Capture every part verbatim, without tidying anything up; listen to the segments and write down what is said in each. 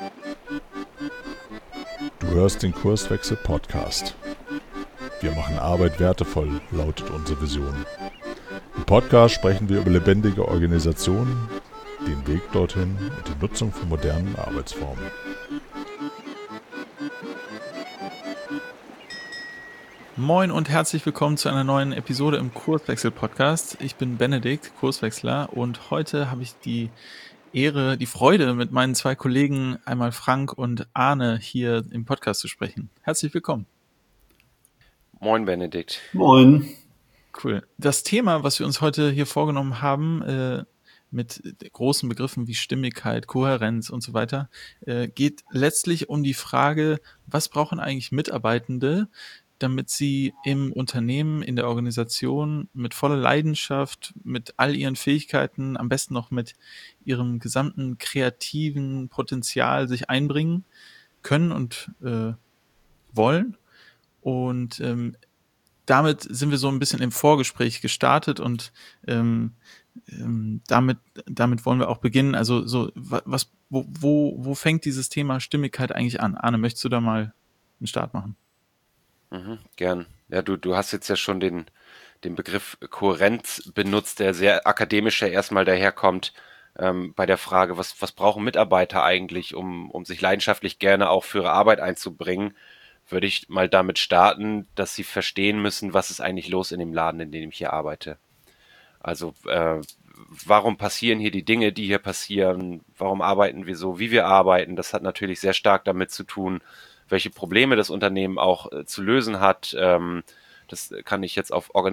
Du hörst den Kurswechsel-Podcast. Wir machen Arbeit wertevoll, lautet unsere Vision. Im Podcast sprechen wir über lebendige Organisationen, den Weg dorthin und die Nutzung von modernen Arbeitsformen. Moin und herzlich willkommen zu einer neuen Episode im Kurswechsel-Podcast. Ich bin Benedikt, Kurswechsler, und heute habe ich die Ehre, die Freude, mit meinen zwei Kollegen, einmal Frank und Arne, hier im Podcast zu sprechen. Herzlich willkommen. Moin, Benedikt. Moin. Cool. Das Thema, was wir uns heute hier vorgenommen haben, äh, mit großen Begriffen wie Stimmigkeit, Kohärenz und so weiter, äh, geht letztlich um die Frage, was brauchen eigentlich Mitarbeitende, damit sie im Unternehmen, in der Organisation mit voller Leidenschaft, mit all ihren Fähigkeiten, am besten noch mit ihrem gesamten kreativen Potenzial sich einbringen können und äh, wollen. Und ähm, damit sind wir so ein bisschen im Vorgespräch gestartet und ähm, ähm, damit, damit wollen wir auch beginnen. Also so, was, wo, wo, wo fängt dieses Thema Stimmigkeit eigentlich an? Arne, möchtest du da mal einen Start machen? Mhm, gern. Ja, du, du hast jetzt ja schon den, den Begriff Kohärenz benutzt, der sehr akademisch ja erstmal daherkommt, ähm, bei der Frage, was, was brauchen Mitarbeiter eigentlich, um, um sich leidenschaftlich gerne auch für ihre Arbeit einzubringen, würde ich mal damit starten, dass sie verstehen müssen, was ist eigentlich los in dem Laden, in dem ich hier arbeite. Also, äh, warum passieren hier die Dinge, die hier passieren? Warum arbeiten wir so, wie wir arbeiten? Das hat natürlich sehr stark damit zu tun, welche Probleme das Unternehmen auch äh, zu lösen hat. Ähm, das kann ich jetzt auf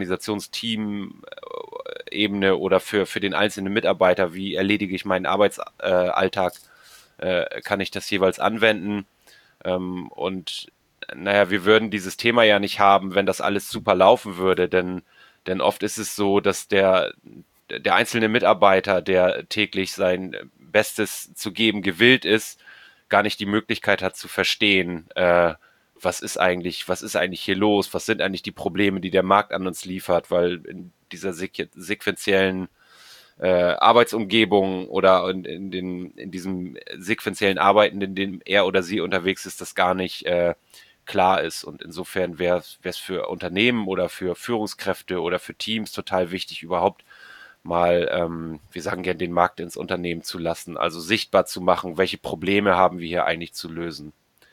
Organisationsteam-Ebene oder für, für den einzelnen Mitarbeiter, wie erledige ich meinen Arbeitsalltag, äh, äh, kann ich das jeweils anwenden. Ähm, und naja, wir würden dieses Thema ja nicht haben, wenn das alles super laufen würde, denn, denn oft ist es so, dass der, der einzelne Mitarbeiter, der täglich sein Bestes zu geben gewillt ist, gar nicht die Möglichkeit hat zu verstehen, äh, was ist eigentlich, was ist eigentlich hier los, was sind eigentlich die Probleme, die der Markt an uns liefert, weil in dieser sequ- sequenziellen äh, Arbeitsumgebung oder in, in, den, in diesem sequenziellen Arbeiten, in dem er oder sie unterwegs ist, das gar nicht äh, klar ist. Und insofern wäre es für Unternehmen oder für Führungskräfte oder für Teams total wichtig, überhaupt mal, ähm, wir sagen gerne, den Markt ins Unternehmen zu lassen, also sichtbar zu machen, welche Probleme haben wir hier eigentlich zu lösen.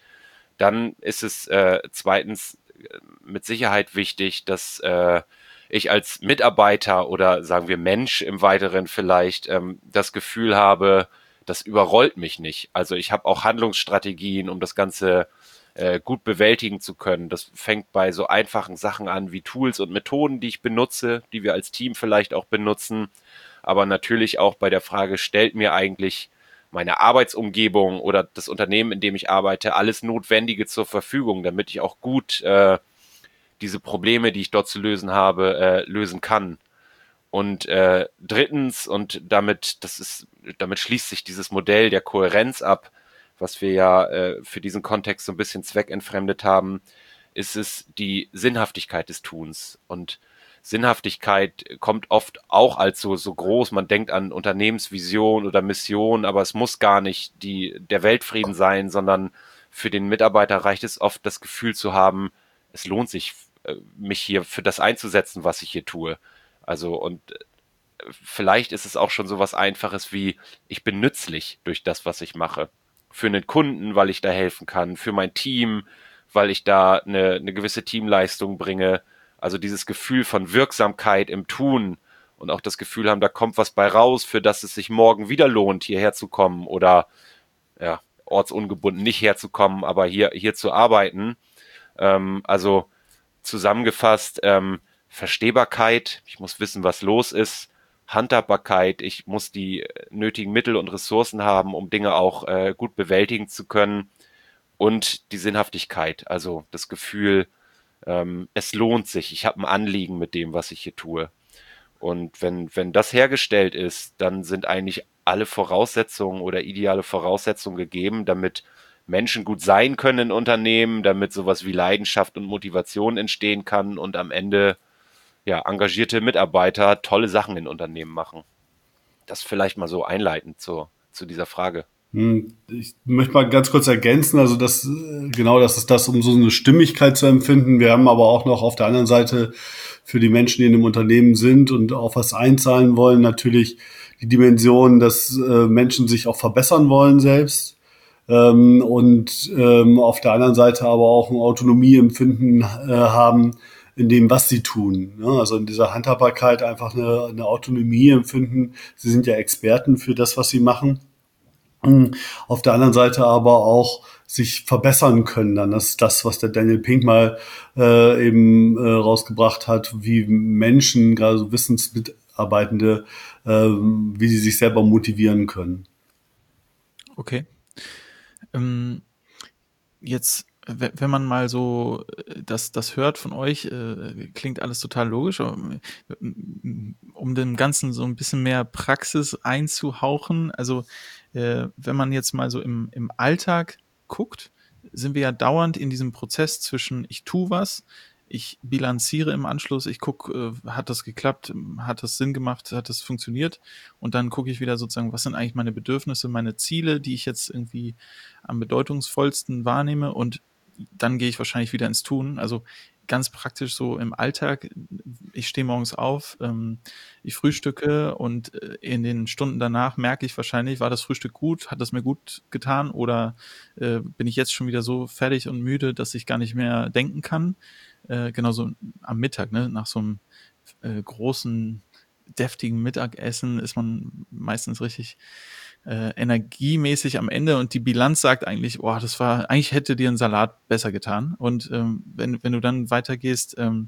Dann ist es äh, zweitens mit Sicherheit wichtig, dass äh, ich als Mitarbeiter oder sagen wir Mensch im Weiteren vielleicht ähm, das Gefühl habe, das überrollt mich nicht. Also ich habe auch Handlungsstrategien, um das Ganze äh, gut bewältigen zu können. Das fängt bei so einfachen Sachen an wie Tools und Methoden, die ich benutze, die wir als Team vielleicht auch benutzen, aber natürlich auch bei der Frage, stellt mir eigentlich meine Arbeitsumgebung oder das Unternehmen, in dem ich arbeite, alles Notwendige zur Verfügung, damit ich auch gut äh, diese Probleme, die ich dort zu lösen habe, äh, lösen kann. Und äh, drittens, und damit, das ist, damit schließt sich dieses Modell der Kohärenz ab, was wir ja äh, für diesen Kontext so ein bisschen zweckentfremdet haben, ist es die Sinnhaftigkeit des Tuns. Und Sinnhaftigkeit kommt oft auch als so, so groß. Man denkt an Unternehmensvision oder Mission, aber es muss gar nicht die, der Weltfrieden sein, sondern für den Mitarbeiter reicht es oft, das Gefühl zu haben, es lohnt sich, äh, mich hier für das einzusetzen, was ich hier tue. Also, und vielleicht ist es auch schon so was Einfaches wie, ich bin nützlich durch das, was ich mache. Für einen Kunden, weil ich da helfen kann, für mein Team, weil ich da eine, eine gewisse Teamleistung bringe. Also dieses Gefühl von Wirksamkeit im Tun und auch das Gefühl haben, da kommt was bei raus, für das es sich morgen wieder lohnt, hierher zu kommen oder ja, ortsungebunden nicht herzukommen, aber hier, hier zu arbeiten. Ähm, also zusammengefasst, ähm, Verstehbarkeit, ich muss wissen, was los ist, Handhabbarkeit, ich muss die nötigen Mittel und Ressourcen haben, um Dinge auch äh, gut bewältigen zu können, und die Sinnhaftigkeit, also das Gefühl, ähm, es lohnt sich, ich habe ein Anliegen mit dem, was ich hier tue. Und wenn, wenn das hergestellt ist, dann sind eigentlich alle Voraussetzungen oder ideale Voraussetzungen gegeben, damit Menschen gut sein können in Unternehmen, damit sowas wie Leidenschaft und Motivation entstehen kann und am Ende ja engagierte Mitarbeiter tolle Sachen in Unternehmen machen. Das vielleicht mal so einleitend zu, zu dieser Frage. Ich möchte mal ganz kurz ergänzen, also das, genau, das ist das, um so eine Stimmigkeit zu empfinden. Wir haben aber auch noch auf der anderen Seite für die Menschen, die in einem Unternehmen sind und auf was einzahlen wollen, natürlich die Dimension, dass äh, Menschen sich auch verbessern wollen selbst. Ähm, und ähm, auf der anderen Seite aber auch ein Autonomieempfinden äh, haben in dem, was sie tun. Ja, also in dieser Handhabbarkeit einfach eine, eine Autonomie empfinden. Sie sind ja Experten für das, was sie machen. Auf der anderen Seite aber auch sich verbessern können. Dann das ist das, was der Daniel Pink mal äh, eben äh, rausgebracht hat, wie Menschen, gerade so Wissensmitarbeitende, äh, wie sie sich selber motivieren können. Okay. Ähm, jetzt, w- wenn man mal so äh, das, das hört von euch, äh, klingt alles total logisch. Aber, äh, um dem Ganzen so ein bisschen mehr Praxis einzuhauchen, also äh, wenn man jetzt mal so im, im Alltag guckt, sind wir ja dauernd in diesem Prozess zwischen ich tue was, ich bilanziere im Anschluss, ich gucke, äh, hat das geklappt, hat das Sinn gemacht, hat das funktioniert und dann gucke ich wieder sozusagen, was sind eigentlich meine Bedürfnisse, meine Ziele, die ich jetzt irgendwie am bedeutungsvollsten wahrnehme und dann gehe ich wahrscheinlich wieder ins Tun. Also ganz praktisch so im Alltag, ich stehe morgens auf, ähm, ich frühstücke und äh, in den Stunden danach merke ich wahrscheinlich, war das Frühstück gut, hat das mir gut getan oder äh, bin ich jetzt schon wieder so fertig und müde, dass ich gar nicht mehr denken kann. Äh, genauso am Mittag, ne, nach so einem äh, großen, deftigen Mittagessen ist man meistens richtig äh, energiemäßig am Ende und die Bilanz sagt eigentlich, boah, das war, eigentlich hätte dir ein Salat besser getan. Und ähm, wenn, wenn du dann weitergehst ähm,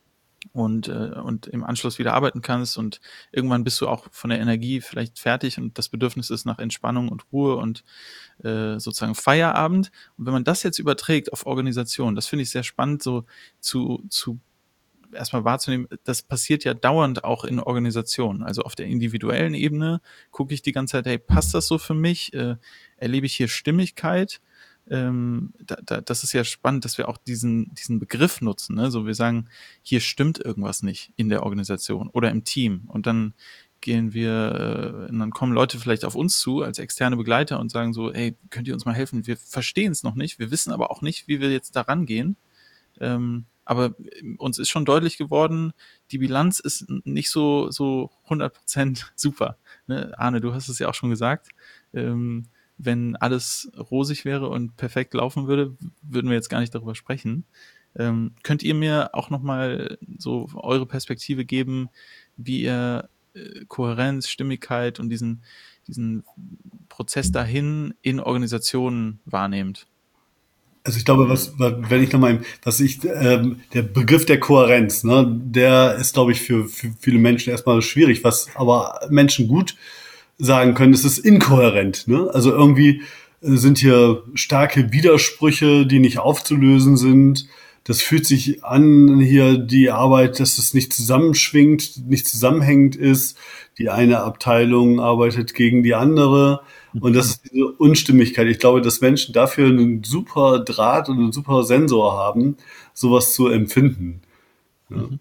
und, äh, und im Anschluss wieder arbeiten kannst und irgendwann bist du auch von der Energie vielleicht fertig und das Bedürfnis ist nach Entspannung und Ruhe und äh, sozusagen Feierabend. Und wenn man das jetzt überträgt auf Organisation, das finde ich sehr spannend, so zu, zu erstmal wahrzunehmen, das passiert ja dauernd auch in Organisationen. Also auf der individuellen Ebene gucke ich die ganze Zeit, hey, passt das so für mich? Äh, erlebe ich hier Stimmigkeit? Ähm, da, da, das ist ja spannend, dass wir auch diesen, diesen Begriff nutzen. Ne? So wir sagen, hier stimmt irgendwas nicht in der Organisation oder im Team. Und dann gehen wir, äh, und dann kommen Leute vielleicht auf uns zu als externe Begleiter und sagen so, hey, könnt ihr uns mal helfen? Wir verstehen es noch nicht, wir wissen aber auch nicht, wie wir jetzt da rangehen. Ähm, aber uns ist schon deutlich geworden, die Bilanz ist nicht so, so hundert Prozent super. Ne? Arne, du hast es ja auch schon gesagt. Ähm, wenn alles rosig wäre und perfekt laufen würde, würden wir jetzt gar nicht darüber sprechen. Ähm, könnt ihr mir auch nochmal so eure Perspektive geben, wie ihr äh, Kohärenz, Stimmigkeit und diesen, diesen Prozess dahin in Organisationen wahrnehmt? Also ich glaube, was, wenn ich nochmal, was ich, ähm, der Begriff der Kohärenz, ne, der ist, glaube ich, für, für viele Menschen erstmal schwierig. Was aber Menschen gut sagen können, es ist inkohärent. Ne? Also irgendwie sind hier starke Widersprüche, die nicht aufzulösen sind. Das fühlt sich an, hier die Arbeit, dass es nicht zusammenschwingt, nicht zusammenhängend ist. Die eine Abteilung arbeitet gegen die andere. Und das ist diese Unstimmigkeit. Ich glaube, dass Menschen dafür einen super Draht und einen super Sensor haben, sowas zu empfinden. Ja. Mhm.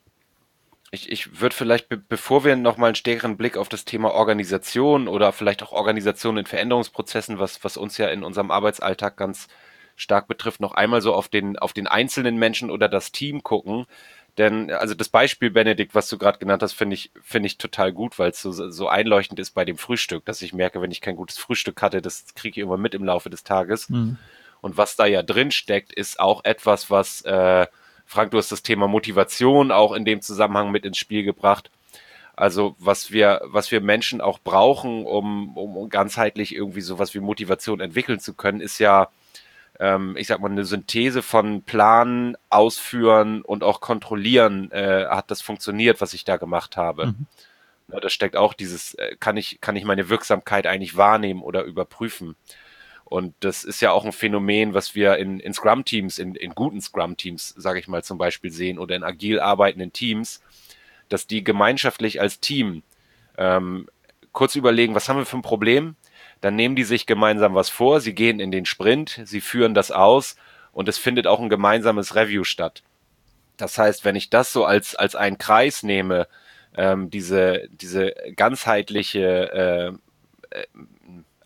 Ich, ich würde vielleicht, be bevor wir nochmal einen stärkeren Blick auf das Thema Organisation oder vielleicht auch Organisation in Veränderungsprozessen, was, was uns ja in unserem Arbeitsalltag ganz stark betrifft, noch einmal so auf den, auf den einzelnen Menschen oder das Team gucken. Denn, also das Beispiel, Benedikt, was du gerade genannt hast, finde ich, finde ich total gut, weil es so, so einleuchtend ist bei dem Frühstück, dass ich merke, wenn ich kein gutes Frühstück hatte, das kriege ich immer mit im Laufe des Tages. Mhm. Und was da ja drin steckt, ist auch etwas, was, äh, Frank, du hast das Thema Motivation auch in dem Zusammenhang mit ins Spiel gebracht. Also was wir, was wir Menschen auch brauchen, um, um ganzheitlich irgendwie sowas wie Motivation entwickeln zu können, ist ja, ähm, ich sag mal, eine Synthese von Planen, Ausführen und auch Kontrollieren. Äh, hat das funktioniert, was ich da gemacht habe? Mhm. Ja, da steckt auch dieses, äh, kann ich, kann ich meine Wirksamkeit eigentlich wahrnehmen oder überprüfen? Und das ist ja auch ein Phänomen, was wir in, in Scrum-Teams, in, in guten Scrum-Teams, sage ich mal zum Beispiel, sehen oder in agil arbeitenden Teams, dass die gemeinschaftlich als Team ähm, kurz überlegen, was haben wir für ein Problem? Dann nehmen die sich gemeinsam was vor, sie gehen in den Sprint, sie führen das aus und es findet auch ein gemeinsames Review statt. Das heißt, wenn ich das so als, als einen Kreis nehme, ähm, diese, diese ganzheitliche äh, äh,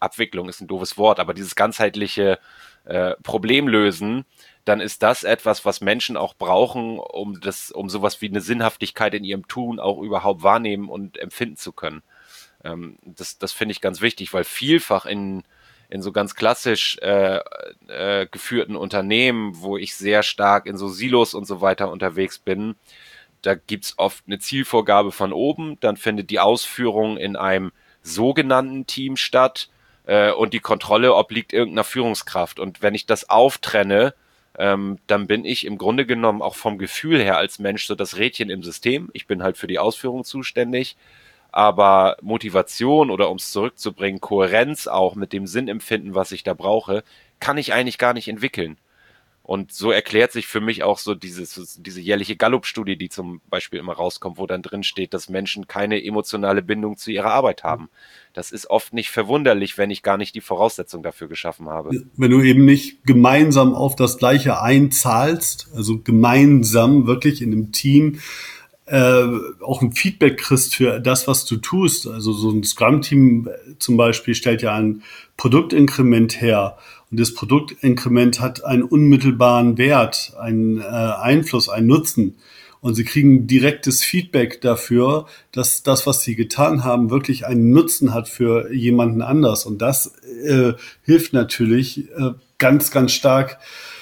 Abwicklung ist ein doofes Wort, aber dieses ganzheitliche äh, Problemlösen, dann ist das etwas, was Menschen auch brauchen, um das, um sowas wie eine Sinnhaftigkeit in ihrem Tun auch überhaupt wahrnehmen und empfinden zu können. Ähm, das das finde ich ganz wichtig, weil vielfach in in so ganz klassisch äh, äh, geführten Unternehmen, wo ich sehr stark in so Silos und so weiter unterwegs bin, da gibt's oft eine Zielvorgabe von oben, dann findet die Ausführung in einem sogenannten Team statt äh, und die Kontrolle obliegt irgendeiner Führungskraft. Und wenn ich das auftrenne, ähm, dann bin ich im Grunde genommen auch vom Gefühl her als Mensch so das Rädchen im System. Ich bin halt für die Ausführung zuständig. Aber Motivation oder um es zurückzubringen, Kohärenz auch mit dem Sinnempfinden, was ich da brauche, kann ich eigentlich gar nicht entwickeln. Und so erklärt sich für mich auch so dieses, diese jährliche Gallup-Studie, die zum Beispiel immer rauskommt, wo dann drin steht, dass Menschen keine emotionale Bindung zu ihrer Arbeit haben. Das ist oft nicht verwunderlich, wenn ich gar nicht die Voraussetzung dafür geschaffen habe. Wenn du eben nicht gemeinsam auf das Gleiche einzahlst, also gemeinsam wirklich in einem Team, Äh, auch ein Feedback kriegst für das, was du tust. Also so ein Scrum-Team zum Beispiel stellt ja ein Produktinkrement her. Und das Produktinkrement hat einen unmittelbaren Wert, einen äh, Einfluss, einen Nutzen. Und sie kriegen direktes Feedback dafür, dass das, was sie getan haben, wirklich einen Nutzen hat für jemanden anders. Und das äh, hilft natürlich äh, ganz, ganz stark,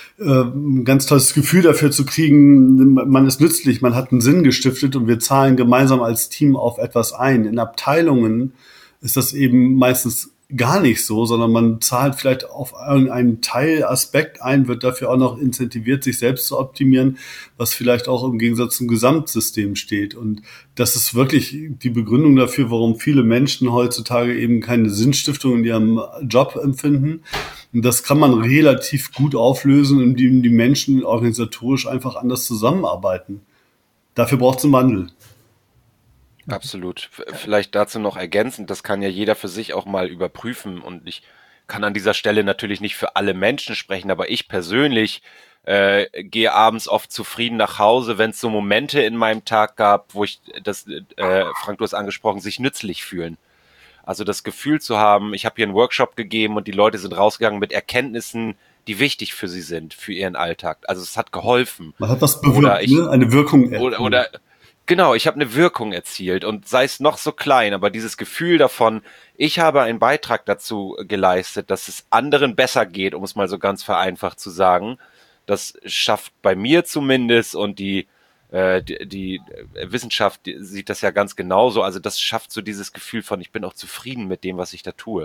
ein ganz tolles Gefühl dafür zu kriegen, man ist nützlich, man hat einen Sinn gestiftet und wir zahlen gemeinsam als Team auf etwas ein. In Abteilungen ist das eben meistens gar nicht so, sondern man zahlt vielleicht auf irgendeinen Teilaspekt ein, wird dafür auch noch incentiviert, sich selbst zu optimieren, was vielleicht auch im Gegensatz zum Gesamtsystem steht. Und das ist wirklich die Begründung dafür, warum viele Menschen heutzutage eben keine Sinnstiftung in ihrem Job empfinden. Und das kann man relativ gut auflösen, indem die Menschen organisatorisch einfach anders zusammenarbeiten. Dafür braucht es einen Wandel. Absolut. Vielleicht dazu noch ergänzend, das kann ja jeder für sich auch mal überprüfen und ich kann an dieser Stelle natürlich nicht für alle Menschen sprechen, aber ich persönlich äh, gehe abends oft zufrieden nach Hause, wenn es so Momente in meinem Tag gab, wo ich, das, äh, Frank, du hast angesprochen, sich nützlich fühlen. Also das Gefühl zu haben, ich habe hier einen Workshop gegeben und die Leute sind rausgegangen mit Erkenntnissen, die wichtig für sie sind, für ihren Alltag. Also es hat geholfen. Man hat was bewirkt, ne? Eine Wirkung. Oder, oder genau, ich habe eine Wirkung erzielt und sei es noch so klein, aber dieses Gefühl davon, ich habe einen Beitrag dazu geleistet, dass es anderen besser geht, um es mal so ganz vereinfacht zu sagen, das schafft bei mir zumindest und die äh, die, die Wissenschaft die sieht das ja ganz genauso, also das schafft so dieses Gefühl von, ich bin auch zufrieden mit dem, was ich da tue.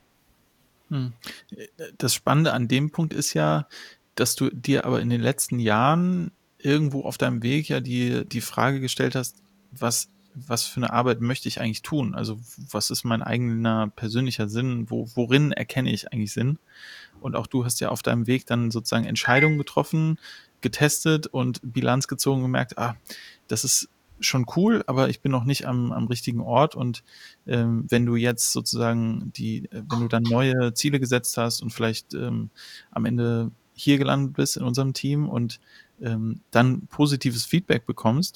Hm. Das Spannende an dem Punkt ist ja, dass du dir aber in den letzten Jahren irgendwo auf deinem Weg ja die, die Frage gestellt hast, was, was für eine Arbeit möchte ich eigentlich tun? Also was ist mein eigener persönlicher Sinn? Wo, worin erkenne ich eigentlich Sinn? Und auch du hast ja auf deinem Weg dann sozusagen Entscheidungen getroffen, getestet und Bilanz gezogen und gemerkt, ah, das ist schon cool, aber ich bin noch nicht am, am richtigen Ort und ähm, wenn du jetzt sozusagen die, wenn du dann neue Ziele gesetzt hast und vielleicht ähm, am Ende hier gelandet bist in unserem Team und ähm, dann positives Feedback bekommst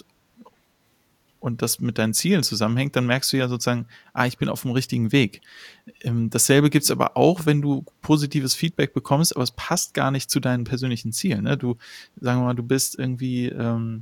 und das mit deinen Zielen zusammenhängt, dann merkst du ja sozusagen, ah, ich bin auf dem richtigen Weg. Ähm, dasselbe gibt's aber auch, wenn du positives Feedback bekommst, aber es passt gar nicht zu deinen persönlichen Zielen. Ne? Du, sagen wir mal, du bist irgendwie ähm,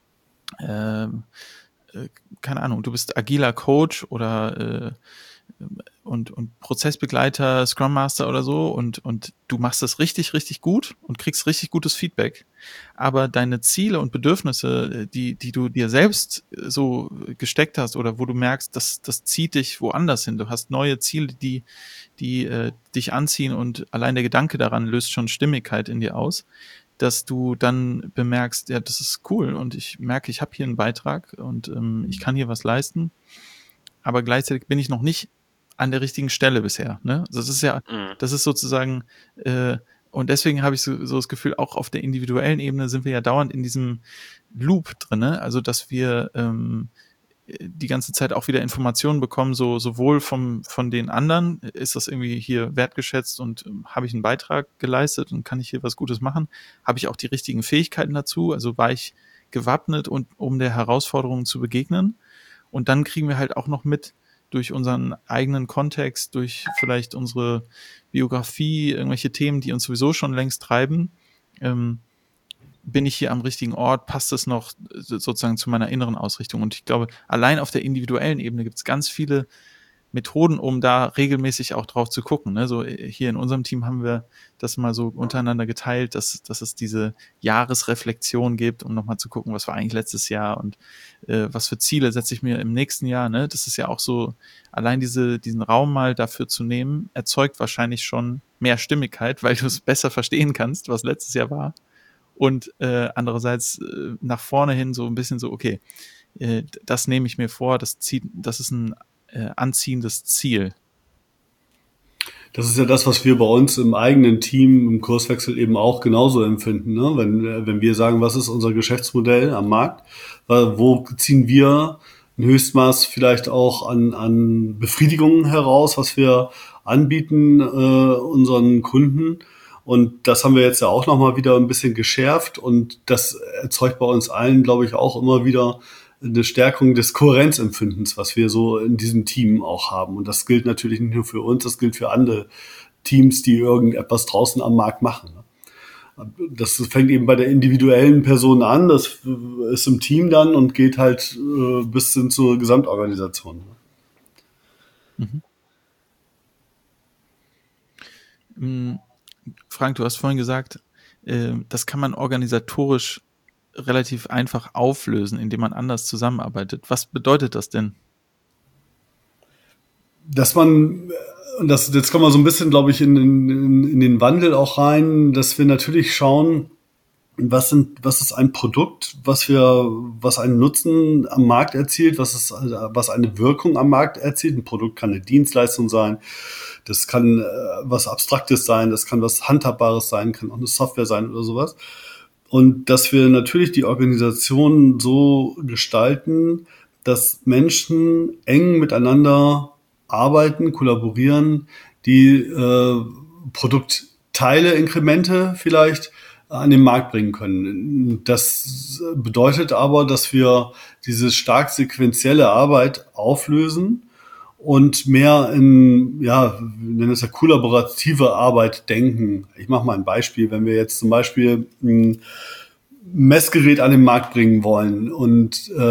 ähm, äh, keine Ahnung, du bist agiler Coach oder äh, und, und Prozessbegleiter, Scrum Master oder so und, und du machst das richtig, richtig gut und kriegst richtig gutes Feedback. Aber deine Ziele und Bedürfnisse, die, die du dir selbst so gesteckt hast oder wo du merkst, das, das zieht dich woanders hin. Du hast neue Ziele, die, die äh, dich anziehen und allein der Gedanke daran löst schon Stimmigkeit in dir aus, dass du dann bemerkst, ja, das ist cool und ich merke, ich habe hier einen Beitrag und ähm, ich kann hier was leisten, aber gleichzeitig bin ich noch nicht an der richtigen Stelle bisher. Ne? Das ist ja, das ist sozusagen, äh, und deswegen habe ich so, so das Gefühl, auch auf der individuellen Ebene sind wir ja dauernd in diesem Loop drinne, also dass wir ähm, die ganze Zeit auch wieder Informationen bekommen, so sowohl vom von den anderen, ist das irgendwie hier wertgeschätzt und ähm, habe ich einen Beitrag geleistet und kann ich hier was Gutes machen? Habe ich auch die richtigen Fähigkeiten dazu? Also war ich gewappnet, und um der Herausforderung zu begegnen? Und dann kriegen wir halt auch noch mit, durch unseren eigenen Kontext, durch vielleicht unsere Biografie, irgendwelche Themen, die uns sowieso schon längst treiben, ähm, bin ich hier am richtigen Ort, passt es noch sozusagen zu meiner inneren Ausrichtung? Und ich glaube, allein auf der individuellen Ebene gibt es ganz viele Methoden, um da regelmäßig auch drauf zu gucken. Ne? So hier in unserem Team haben wir das mal so untereinander geteilt, dass, dass es diese Jahresreflexion gibt, um nochmal zu gucken, was war eigentlich letztes Jahr und äh, was für Ziele setze ich mir im nächsten Jahr. Ne? Das ist ja auch so, allein diese, diesen Raum mal dafür zu nehmen, erzeugt wahrscheinlich schon mehr Stimmigkeit, weil du es besser verstehen kannst, was letztes Jahr war. Und äh, andererseits äh, nach vorne hin so ein bisschen so, okay, äh, das nehme ich mir vor, das zieht, das ist ein äh, anziehendes Ziel. Das ist ja das, was wir bei uns im eigenen Team im Kurswechsel eben auch genauso empfinden. Ne? Wenn, wenn wir sagen, was ist unser Geschäftsmodell am Markt, wo ziehen wir ein Höchstmaß vielleicht auch an, an Befriedigungen heraus, was wir anbieten äh, unseren Kunden. Und das haben wir jetzt ja auch nochmal wieder ein bisschen geschärft und das erzeugt bei uns allen, glaube ich, auch immer wieder eine Stärkung des Kohärenzempfindens, was wir so in diesem Team auch haben. Und das gilt natürlich nicht nur für uns, das gilt für andere Teams, die irgendetwas draußen am Markt machen. Das fängt eben bei der individuellen Person an, das ist im Team dann und geht halt äh, bis hin zur Gesamtorganisation. Mhm. Frank, du hast vorhin gesagt, äh, das kann man organisatorisch relativ einfach auflösen, indem man anders zusammenarbeitet. Was bedeutet das denn? Dass man, und das, jetzt kommen wir so ein bisschen, glaube ich, in, in, in den Wandel auch rein, dass wir natürlich schauen, was sind, was ist ein Produkt, was wir, was einen Nutzen am Markt erzielt, was ist, was eine Wirkung am Markt erzielt. Ein Produkt kann eine Dienstleistung sein, das kann äh, was Abstraktes sein, das kann was Handhabbares sein, kann auch eine Software sein oder sowas. Und dass wir natürlich die Organisation so gestalten, dass Menschen eng miteinander arbeiten, kollaborieren, die äh, Produktteile, Inkremente vielleicht an den Markt bringen können. Das bedeutet aber, dass wir diese stark sequenzielle Arbeit auflösen und mehr in, ja, wir nennen es ja kollaborative Arbeit denken. Ich mache mal ein Beispiel. Wenn wir jetzt zum Beispiel ein Messgerät an den Markt bringen wollen und äh,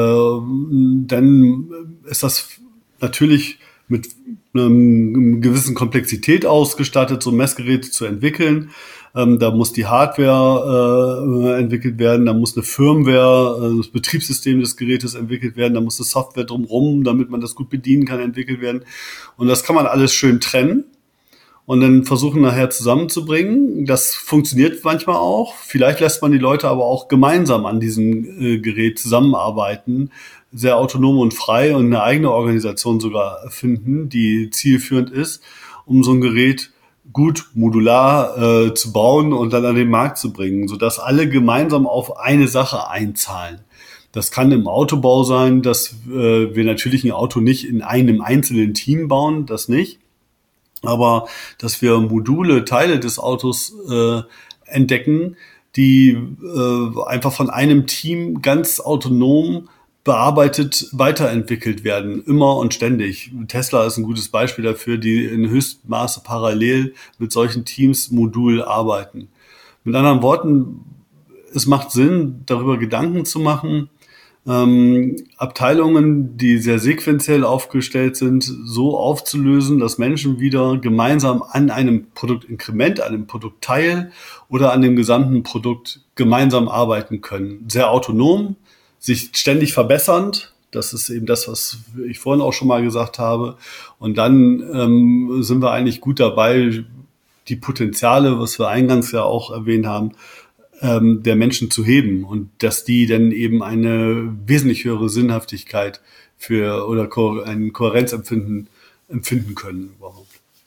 dann ist das natürlich mit einer gewissen Komplexität ausgestattet, so ein Messgerät zu entwickeln. Ähm, da muss die Hardware äh, entwickelt werden, da muss eine Firmware, äh, das Betriebssystem des Gerätes entwickelt werden, da muss eine Software drumherum, damit man das gut bedienen kann, entwickelt werden. Und das kann man alles schön trennen und dann versuchen nachher zusammenzubringen. Das funktioniert manchmal auch. Vielleicht lässt man die Leute aber auch gemeinsam an diesem äh, Gerät zusammenarbeiten, sehr autonom und frei und eine eigene Organisation sogar finden, die zielführend ist, um so ein Gerät gut modular äh, zu bauen und dann an den Markt zu bringen, sodass alle gemeinsam auf eine Sache einzahlen. Das kann im Autobau sein, dass äh, wir natürlich ein Auto nicht in einem einzelnen Team bauen, das nicht, aber dass wir Module, Teile des Autos äh, entdecken, die äh, einfach von einem Team ganz autonom bearbeitet, weiterentwickelt werden, immer und ständig. Tesla ist ein gutes Beispiel dafür, die in Höchstmaße parallel mit solchen Teams modul arbeiten. Mit anderen Worten, es macht Sinn, darüber Gedanken zu machen, ähm, Abteilungen, die sehr sequenziell aufgestellt sind, so aufzulösen, dass Menschen wieder gemeinsam an einem Produktinkrement, an einem Produktteil oder an dem gesamten Produkt gemeinsam arbeiten können. Sehr autonom, sich ständig verbessernd. Das ist eben das, was ich vorhin auch schon mal gesagt habe. Und dann ähm, sind wir eigentlich gut dabei, die Potenziale, was wir eingangs ja auch erwähnt haben, ähm, der Menschen zu heben und dass die dann eben eine wesentlich höhere Sinnhaftigkeit für oder Ko- ein Kohärenzempfinden empfinden können überhaupt.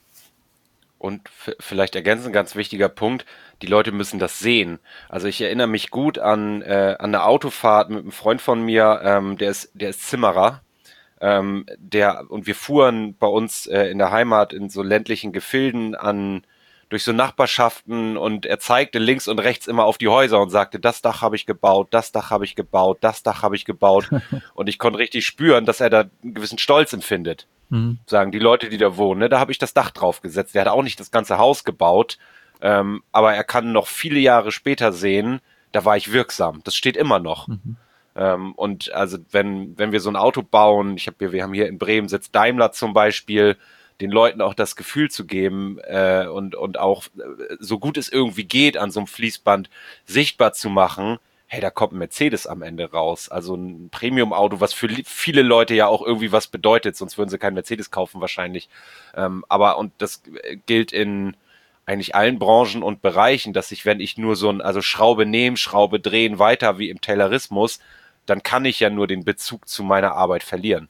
Und f- vielleicht ergänzend, ganz wichtiger Punkt, die Leute müssen das sehen. Also ich erinnere mich gut an, äh, an eine Autofahrt mit einem Freund von mir, ähm, der ist, der ist Zimmerer. Ähm, der, und wir fuhren bei uns äh, in der Heimat in so ländlichen Gefilden an, durch so Nachbarschaften und er zeigte links und rechts immer auf die Häuser und sagte, das Dach habe ich gebaut, das Dach habe ich gebaut, das Dach habe ich gebaut. Und ich konnte richtig spüren, dass er da einen gewissen Stolz empfindet. Mhm. Sagen die Leute, die da wohnen, ne, da habe ich das Dach drauf gesetzt. Der hat auch nicht das ganze Haus gebaut, ähm, aber er kann noch viele Jahre später sehen, da war ich wirksam. Das steht immer noch. Mhm. Ähm, und also wenn wenn wir so ein Auto bauen, ich habe wir haben hier in Bremen sitzt Daimler zum Beispiel, den Leuten auch das Gefühl zu geben äh, und und auch äh, so gut es irgendwie geht an so einem Fließband sichtbar zu machen. Hey, da kommt ein Mercedes am Ende raus. Also ein Premium-Auto, was für viele Leute ja auch irgendwie was bedeutet, sonst würden sie keinen Mercedes kaufen wahrscheinlich. Ähm, aber, und das gilt in eigentlich allen Branchen und Bereichen, dass ich, wenn ich nur so ein, also Schraube nehmen, Schraube drehen, weiter wie im Taylorismus, dann kann ich ja nur den Bezug zu meiner Arbeit verlieren.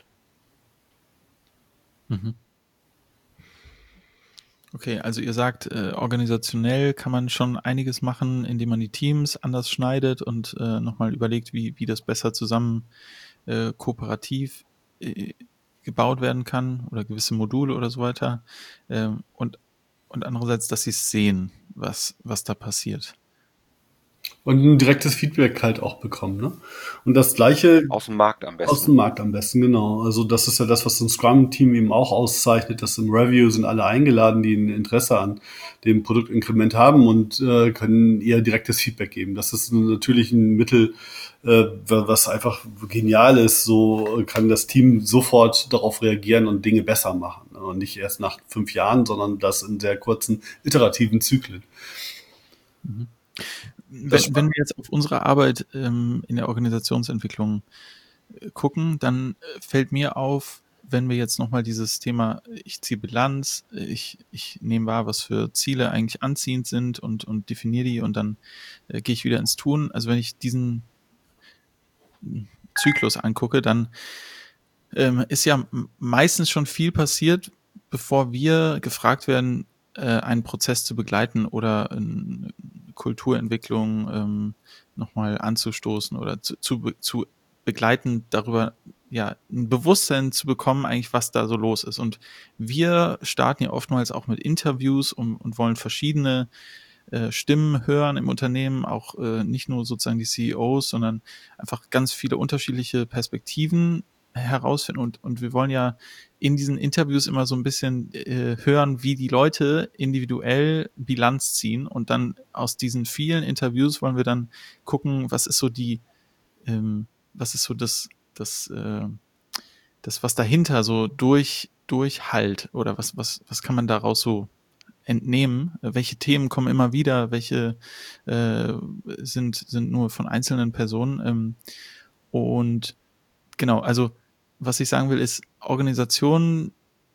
Mhm. Okay, also ihr sagt, äh, organisationell kann man schon einiges machen, indem man die Teams anders schneidet und äh, nochmal überlegt, wie, wie das besser zusammen äh, kooperativ äh, gebaut werden kann oder gewisse Module oder so weiter. Ähm, und, und andererseits, dass sie es sehen, was, was da passiert. Und ein direktes Feedback halt auch bekommen, ne? Und das Gleiche... Aus dem Markt am besten. Aus dem Markt am besten, genau. Also das ist ja das, was ein Scrum-Team eben auch auszeichnet, dass im Review sind alle eingeladen, die ein Interesse an dem Produktinkrement haben und äh, können eher direktes Feedback geben. Das ist natürlich ein Mittel, äh, was einfach genial ist. So kann das Team sofort darauf reagieren und Dinge besser machen. Und nicht erst nach fünf Jahren, sondern das in sehr kurzen, iterativen Zyklen. Mhm. Wenn, wenn wir jetzt auf unsere Arbeit ähm, in der Organisationsentwicklung äh, gucken, dann äh, fällt mir auf, wenn wir jetzt nochmal dieses Thema, ich ziehe Bilanz, ich, ich nehme wahr, was für Ziele eigentlich anziehend sind und, und definiere die und dann äh, gehe ich wieder ins Tun. Also wenn ich diesen Zyklus angucke, dann ähm, ist ja meistens schon viel passiert, bevor wir gefragt werden, äh, einen Prozess zu begleiten oder eine Kulturentwicklung ähm, nochmal anzustoßen oder zu, zu, zu begleiten, darüber ja ein Bewusstsein zu bekommen, eigentlich was da so los ist. Und wir starten ja oftmals auch mit Interviews und, und wollen verschiedene äh, Stimmen hören im Unternehmen, auch äh, nicht nur sozusagen die C E Os, sondern einfach ganz viele unterschiedliche Perspektiven herausfinden und, und wir wollen ja in diesen Interviews immer so ein bisschen äh, hören, wie die Leute individuell Bilanz ziehen und dann aus diesen vielen Interviews wollen wir dann gucken, was ist so die, ähm, was ist so das, das, äh, das, was dahinter so durch, durchhalt oder was, was, was kann man daraus so entnehmen? Welche Themen kommen immer wieder? Welche äh, sind, sind nur von einzelnen Personen? Ähm, und genau, also was ich sagen will, ist, Organisationen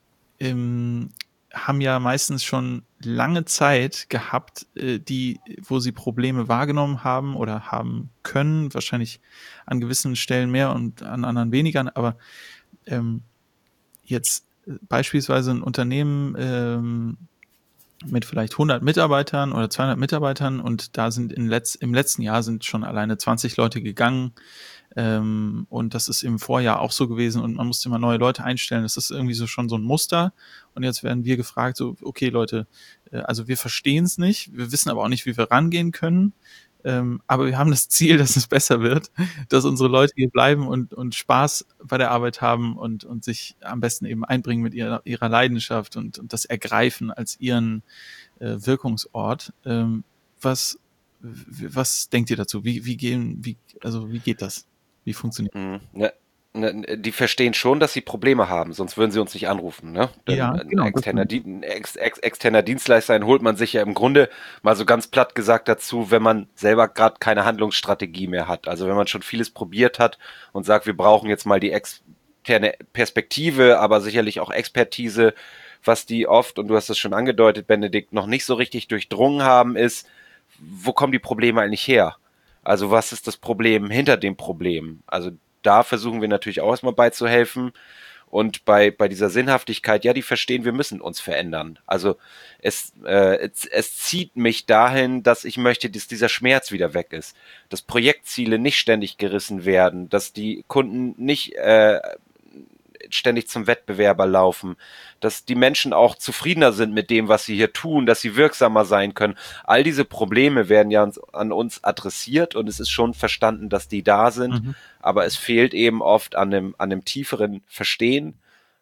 ähm, haben ja meistens schon lange Zeit gehabt, äh, die, wo sie Probleme wahrgenommen haben oder haben können, wahrscheinlich an gewissen Stellen mehr und an anderen weniger, aber ähm, jetzt beispielsweise ein Unternehmen ähm, mit vielleicht hundert Mitarbeitern oder zweihundert Mitarbeitern und da sind in Letz-, im letzten Jahr sind schon alleine zwanzig Leute gegangen. Ähm, und das ist im Vorjahr auch so gewesen und man musste immer neue Leute einstellen. Das ist irgendwie so schon so ein Muster. Und jetzt werden wir gefragt, so, okay Leute, äh, also wir verstehen es nicht, wir wissen aber auch nicht, wie wir rangehen können. Ähm, aber wir haben das Ziel, dass es besser wird, dass unsere Leute hier bleiben und, und Spaß bei der Arbeit haben und, und sich am besten eben einbringen mit ihrer, ihrer Leidenschaft und, und das Ergreifen als ihren äh, Wirkungsort. Ähm, was, was denkt ihr dazu? Wie, wie gehen, wie, also wie geht das? Wie funktioniert das? Mhm. Ne, ne, die verstehen schon, dass sie Probleme haben, sonst würden sie uns nicht anrufen. Ne? Denn Ja, genau, ein externer, Di- ex, ex, externer Dienstleister, den holt man sich ja im Grunde mal so ganz platt gesagt dazu, wenn man selber gerade keine Handlungsstrategie mehr hat. Also wenn man schon vieles probiert hat und sagt, wir brauchen jetzt mal die externe Perspektive, aber sicherlich auch Expertise, was die oft, und du hast es schon angedeutet, Benedikt, noch nicht so richtig durchdrungen haben, ist, wo kommen die Probleme eigentlich her? Also was ist das Problem hinter dem Problem? Also da versuchen wir natürlich auch erstmal beizuhelfen. Und bei, bei dieser Sinnhaftigkeit, ja, die verstehen, wir müssen uns verändern. Also es, äh, es, es zieht mich dahin, dass ich möchte, dass dieser Schmerz wieder weg ist. Dass Projektziele nicht ständig gerissen werden, dass die Kunden nicht äh, ständig zum Wettbewerber laufen, dass die Menschen auch zufriedener sind mit dem, was sie hier tun, dass sie wirksamer sein können. All diese Probleme werden ja an uns adressiert und es ist schon verstanden, dass die da sind, mhm. aber es fehlt eben oft an dem, an dem tieferen Verstehen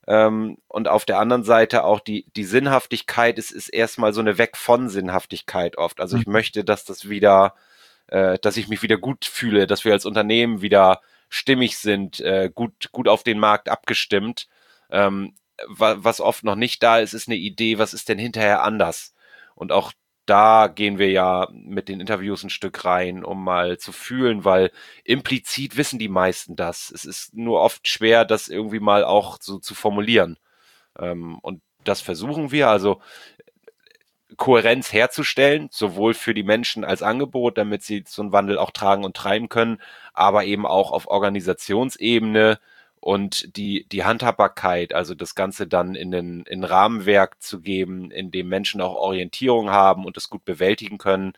Ähm, und auf der anderen Seite auch die, die Sinnhaftigkeit, es ist erstmal so eine Weg von Sinnhaftigkeit oft. Also ich Mhm. möchte, dass das wieder, äh, dass ich mich wieder gut fühle, dass wir als Unternehmen wieder stimmig sind, äh, gut, gut auf den Markt abgestimmt. Ähm, wa was oft noch nicht da ist, ist eine Idee, was ist denn hinterher anders? Und auch da gehen wir ja mit den Interviews ein Stück rein, um mal zu fühlen, weil implizit wissen die meisten das. Es ist nur oft schwer, das irgendwie mal auch so zu formulieren. Ähm, und das versuchen wir, also Kohärenz herzustellen, sowohl für die Menschen als Angebot, damit sie so einen Wandel auch tragen und treiben können, aber eben auch auf Organisationsebene und die, die Handhabbarkeit, also das Ganze dann in den in Rahmenwerk zu geben, in dem Menschen auch Orientierung haben und das gut bewältigen können.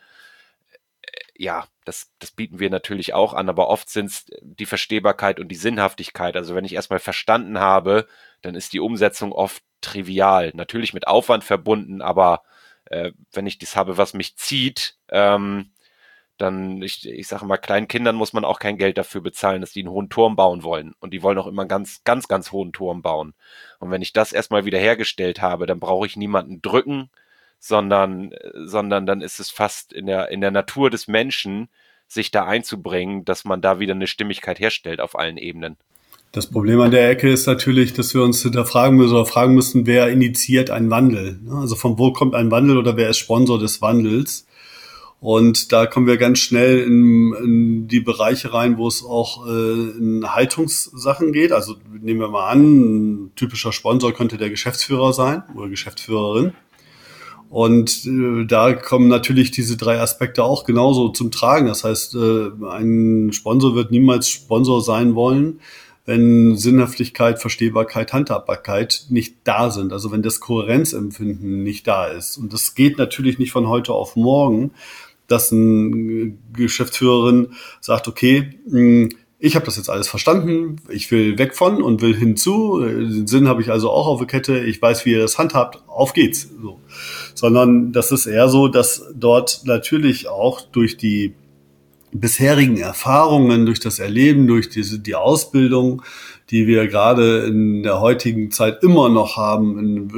Ja, das, das bieten wir natürlich auch an, aber oft sind es die Verstehbarkeit und die Sinnhaftigkeit. Also wenn ich erstmal verstanden habe, dann ist die Umsetzung oft trivial. Natürlich mit Aufwand verbunden, aber äh, wenn ich das habe, was mich zieht, ähm, dann, ich, ich sage mal, kleinen Kindern muss man auch kein Geld dafür bezahlen, dass die einen hohen Turm bauen wollen. Und die wollen auch immer einen ganz, ganz, ganz hohen Turm bauen. Und wenn ich das erstmal wieder hergestellt habe, dann brauche ich niemanden drücken, sondern, sondern dann ist es fast in der, in der Natur des Menschen, sich da einzubringen, dass man da wieder eine Stimmigkeit herstellt auf allen Ebenen. Das Problem an der Ecke ist natürlich, dass wir uns hinterfragen müssen oder fragen müssen, wer initiiert einen Wandel? Also von wo kommt ein Wandel oder wer ist Sponsor des Wandels? Und da kommen wir ganz schnell in, in die Bereiche rein, wo es auch äh, in Haltungssachen geht. Also nehmen wir mal an, ein typischer Sponsor könnte der Geschäftsführer sein oder Geschäftsführerin. Und äh, da kommen natürlich diese drei Aspekte auch genauso zum Tragen. Das heißt, äh, ein Sponsor wird niemals Sponsor sein wollen, wenn Sinnhaftigkeit, Verstehbarkeit, Handhabbarkeit nicht da sind. Also wenn das Kohärenzempfinden nicht da ist. Und das geht natürlich nicht von heute auf morgen, dass eine Geschäftsführerin sagt, okay, ich habe das jetzt alles verstanden, ich will weg von und will hinzu, den Sinn habe ich also auch auf der Kette, ich weiß, wie ihr das handhabt, auf geht's. So. Sondern das ist eher so, dass dort natürlich auch durch die bisherigen Erfahrungen, durch das Erleben, durch diese, die Ausbildung, die wir gerade in der heutigen Zeit immer noch haben, in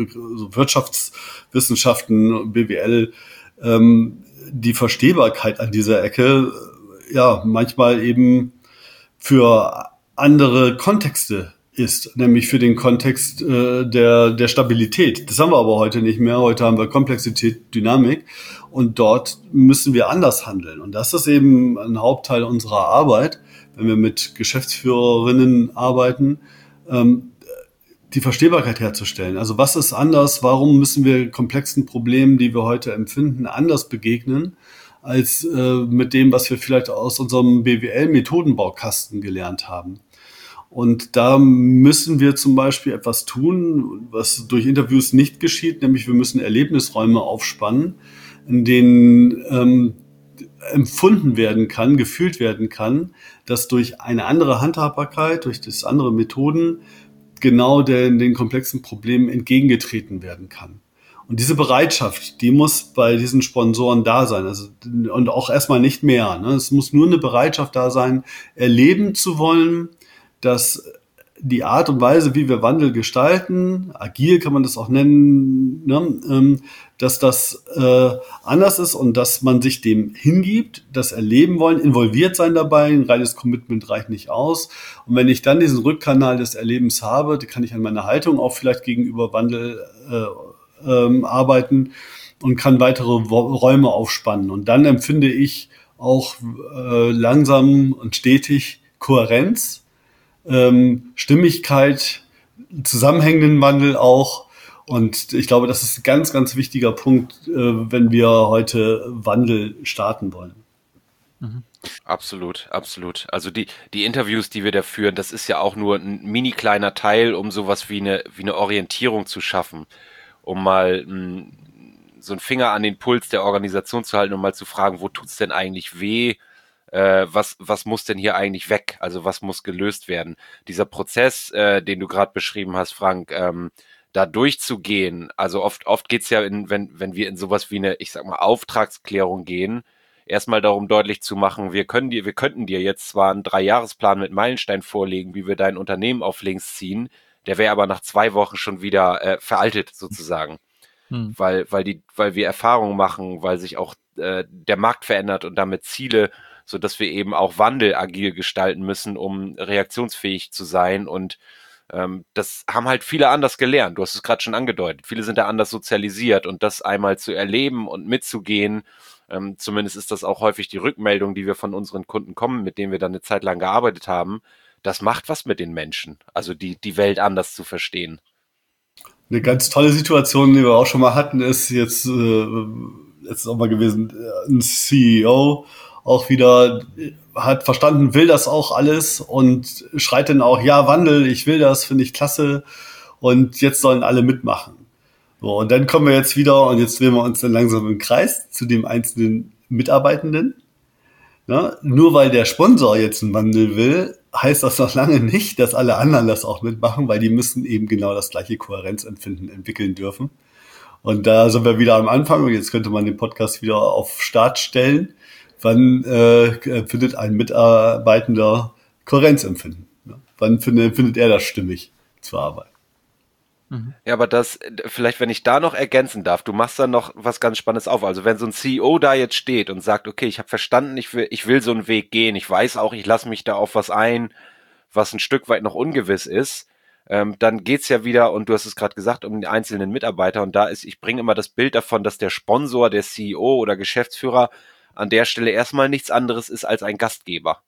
Wirtschaftswissenschaften, B W L, ähm, die Verstehbarkeit an dieser Ecke, ja, manchmal eben für andere Kontexte ist, nämlich für den Kontext äh, der, der Stabilität. Das haben wir aber heute nicht mehr. Heute haben wir Komplexität, Dynamik und dort müssen wir anders handeln. Und das ist eben ein Hauptteil unserer Arbeit, wenn wir mit Geschäftsführerinnen arbeiten, ähm, die Verstehbarkeit herzustellen. Also was ist anders? Warum müssen wir komplexen Problemen, die wir heute empfinden, anders begegnen, als äh, mit dem, was wir vielleicht aus unserem B W L-Methodenbaukasten gelernt haben? Und da müssen wir zum Beispiel etwas tun, was durch Interviews nicht geschieht, nämlich wir müssen Erlebnisräume aufspannen, in denen ähm, empfunden werden kann, gefühlt werden kann, dass durch eine andere Handhabbarkeit, durch das andere Methoden genau den, den komplexen Problemen entgegengetreten werden kann. Und diese Bereitschaft, die muss bei diesen Sponsoren da sein. Also, und auch erstmal nicht mehr. Ne? Es muss nur eine Bereitschaft da sein, erleben zu wollen, dass die Art und Weise, wie wir Wandel gestalten, agil kann man das auch nennen, ne, dass das äh, anders ist und dass man sich dem hingibt, das erleben wollen, involviert sein dabei, ein reines Commitment reicht nicht aus. Und wenn ich dann diesen Rückkanal des Erlebens habe, dann kann ich an meiner Haltung auch vielleicht gegenüber Wandel äh, ähm, arbeiten und kann weitere Räume aufspannen. Und dann empfinde ich auch äh, langsam und stetig Kohärenz, Ähm, Stimmigkeit, zusammenhängenden Wandel auch. Und ich glaube, das ist ein ganz, ganz wichtiger Punkt, äh, wenn wir heute Wandel starten wollen. Mhm. Absolut, absolut. Also die, die Interviews, die wir da führen, das ist ja auch nur ein mini kleiner Teil, um sowas wie eine, wie eine Orientierung zu schaffen, um mal mh, so einen Finger an den Puls der Organisation zu halten und mal zu fragen, wo tut's denn eigentlich weh? Äh, was, was muss denn hier eigentlich weg? Also was muss gelöst werden? Dieser Prozess, äh, den du gerade beschrieben hast, Frank, ähm, da durchzugehen, also oft, oft geht's ja, in, wenn, wenn wir in sowas wie eine, ich sag mal, Auftragsklärung gehen, erstmal darum deutlich zu machen, wir können dir, wir könnten dir jetzt zwar einen Dreijahresplan mit Meilenstein vorlegen, wie wir dein Unternehmen auf links ziehen, Der wäre aber nach zwei Wochen schon wieder äh, veraltet sozusagen, hm. weil weil die weil wir Erfahrungen machen, weil sich auch äh, der Markt verändert und damit Ziele, so dass wir eben auch Wandel agil gestalten müssen, um reaktionsfähig zu sein. Und ähm, das haben halt viele anders gelernt. Du hast es gerade schon angedeutet. Viele sind da anders sozialisiert, und das einmal zu erleben und mitzugehen, ähm, zumindest ist das auch häufig die Rückmeldung, die wir von unseren Kunden kommen, mit denen wir dann eine Zeit lang gearbeitet haben. Das macht was mit den Menschen, also die, die Welt anders zu verstehen. Eine ganz tolle Situation, die wir auch schon mal hatten, ist jetzt, äh, jetzt auch mal gewesen, ein C E O auch wieder hat verstanden, will das auch alles und schreit dann auch, ja, Wandel, ich will das, finde ich klasse, und jetzt sollen alle mitmachen. So, und dann kommen wir jetzt wieder, und jetzt drehen wir uns dann langsam im Kreis zu dem einzelnen Mitarbeitenden. Ja, nur weil der Sponsor jetzt einen Wandel will, heißt das noch lange nicht, dass alle anderen das auch mitmachen, weil die müssen eben genau das gleiche Kohärenzempfinden entwickeln dürfen. Und da sind wir wieder am Anfang, und jetzt könnte man den Podcast wieder auf Start stellen. Wann äh, findet ein Mitarbeitender Kohärenzempfinden? Ja, wann findet, findet er das stimmig zur Arbeit? Ja, aber das, vielleicht, wenn ich da noch ergänzen darf, du machst da noch was ganz Spannendes auf. Also wenn so ein C E O da jetzt steht und sagt, okay, ich habe verstanden, ich will, ich will so einen Weg gehen, ich weiß auch, ich lasse mich da auf was ein, was ein Stück weit noch ungewiss ist, ähm, dann geht's ja wieder, und du hast es gerade gesagt, um den einzelnen Mitarbeiter, und da ist, ich bringe immer das Bild davon, dass der Sponsor, der C E O oder Geschäftsführer an der Stelle erstmal nichts anderes ist als ein Gastgeber,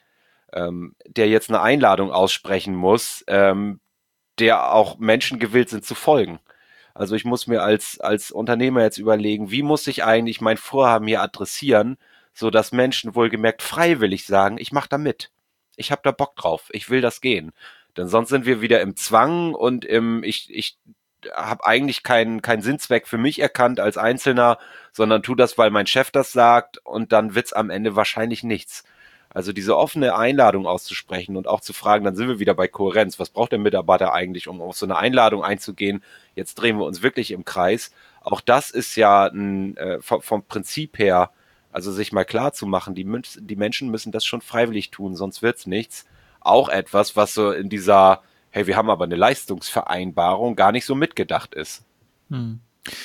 ähm, der jetzt eine Einladung aussprechen muss, ähm, der auch Menschen gewillt sind zu folgen. Also ich muss mir als als Unternehmer jetzt überlegen, wie muss ich eigentlich mein Vorhaben hier adressieren, so dass Menschen wohlgemerkt freiwillig sagen, ich mache da mit. Ich habe da Bock drauf, ich will das gehen. Denn sonst sind wir wieder im Zwang und im ich ich habe eigentlich keinen keinen Sinnzweck für mich erkannt als Einzelner, sondern tu das, weil mein Chef das sagt, und dann wird's am Ende wahrscheinlich nichts. Also diese offene Einladung auszusprechen und auch zu fragen, dann sind wir wieder bei Kohärenz. Was braucht der Mitarbeiter eigentlich, um auf so eine Einladung einzugehen? Jetzt drehen wir uns wirklich im Kreis. Auch das ist ja ein, äh, vom, vom Prinzip her, also sich mal klar zu machen, die, die Menschen müssen das schon freiwillig tun, sonst wird's nichts. Auch etwas, was so in dieser, hey, wir haben aber eine Leistungsvereinbarung, gar nicht so mitgedacht ist. Hm.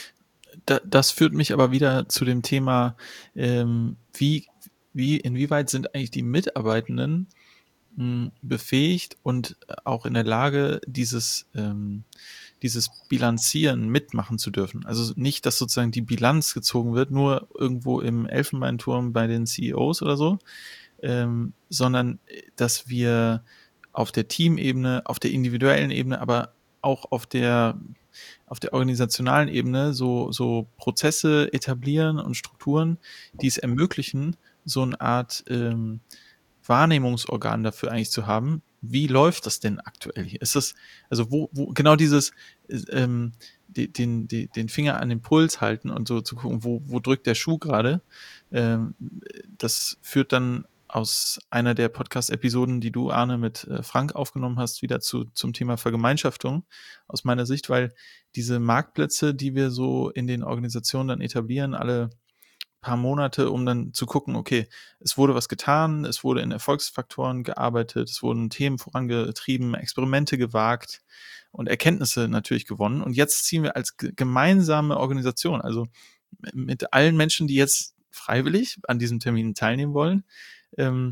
Da, das führt mich aber wieder zu dem Thema, ähm, wie Wie, inwieweit sind eigentlich die Mitarbeitenden mh, befähigt und auch in der Lage, dieses, ähm, dieses Bilanzieren mitmachen zu dürfen? Also nicht, dass sozusagen die Bilanz gezogen wird, nur irgendwo im Elfenbeinturm bei den C E Os oder so, ähm, sondern dass wir auf der Teamebene, auf der individuellen Ebene, aber auch auf der auf der organisationalen Ebene so, so Prozesse etablieren und Strukturen, die es ermöglichen, so eine Art ähm, Wahrnehmungsorgan dafür eigentlich zu haben. Wie läuft das denn aktuell hier? Ist das, also wo, wo genau dieses ähm, die, den, die, den Finger an den Puls halten und so zu gucken, wo, wo drückt der Schuh gerade? Ähm, das führt dann aus einer der Podcast-Episoden, die du, Arne, mit äh, Frank aufgenommen hast, wieder zu, zum Thema Vergemeinschaftung aus meiner Sicht, weil diese Marktplätze, die wir so in den Organisationen dann etablieren, alle paar Monate, um dann zu gucken, okay, es wurde was getan, es wurde in Erfolgsfaktoren gearbeitet, es wurden Themen vorangetrieben, Experimente gewagt und Erkenntnisse natürlich gewonnen. Und jetzt ziehen wir als g- gemeinsame Organisation, also mit allen Menschen, die jetzt freiwillig an diesem Termin teilnehmen wollen, ähm,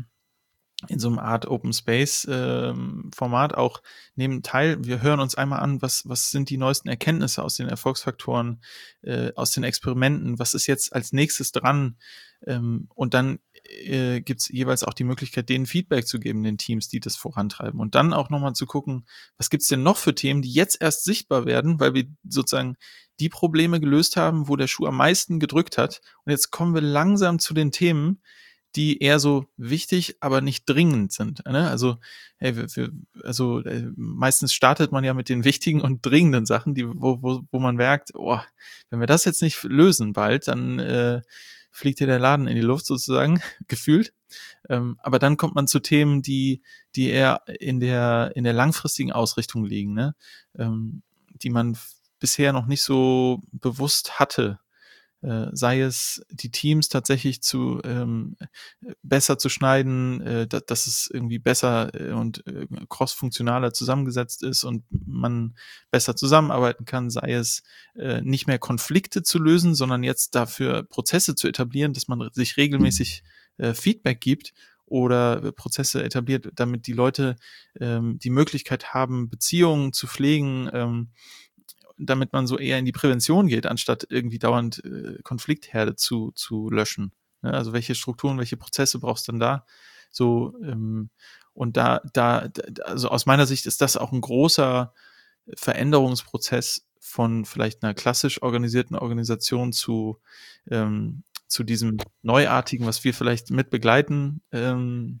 in so einer Art Open Space ähm, Format auch nehmen teil. Wir hören uns einmal an, was was sind die neuesten Erkenntnisse aus den Erfolgsfaktoren, äh, aus den Experimenten, was ist jetzt als nächstes dran, ähm, und dann äh, gibt's jeweils auch die Möglichkeit, denen Feedback zu geben, den Teams, die das vorantreiben, und dann auch nochmal zu gucken, was gibt's denn noch für Themen, die jetzt erst sichtbar werden, weil wir sozusagen die Probleme gelöst haben, wo der Schuh am meisten gedrückt hat, und jetzt kommen wir langsam zu den Themen, die eher so wichtig, aber nicht dringend sind. Ne? Also, hey, wir, wir, also äh, meistens startet man ja mit den wichtigen und dringenden Sachen, die, wo, wo, wo man merkt, oh, wenn wir das jetzt nicht lösen bald, dann äh, fliegt hier der Laden in die Luft sozusagen, gefühlt. Ähm, aber dann kommt man zu Themen, die, die eher in der, in der langfristigen Ausrichtung liegen, ne? ähm, die man f- bisher noch nicht so bewusst hatte. Äh, sei es die Teams tatsächlich zu ähm, besser zu schneiden, äh, da, dass es irgendwie besser äh, und äh, cross-funktionaler zusammengesetzt ist und man besser zusammenarbeiten kann, sei es äh, nicht mehr Konflikte zu lösen, sondern jetzt dafür Prozesse zu etablieren, dass man sich regelmäßig äh, Feedback gibt oder äh, Prozesse etabliert, damit die Leute ähm, die Möglichkeit haben, Beziehungen zu pflegen, ähm, damit man so eher in die Prävention geht, anstatt irgendwie dauernd äh, Konfliktherde zu, zu löschen. Ne? Also welche Strukturen, welche Prozesse brauchst du denn da? So, ähm, und da, da, da, also aus meiner Sicht ist das auch ein großer Veränderungsprozess von vielleicht einer klassisch organisierten Organisation zu, ähm, zu diesem Neuartigen, was wir vielleicht mit begleiten, ähm,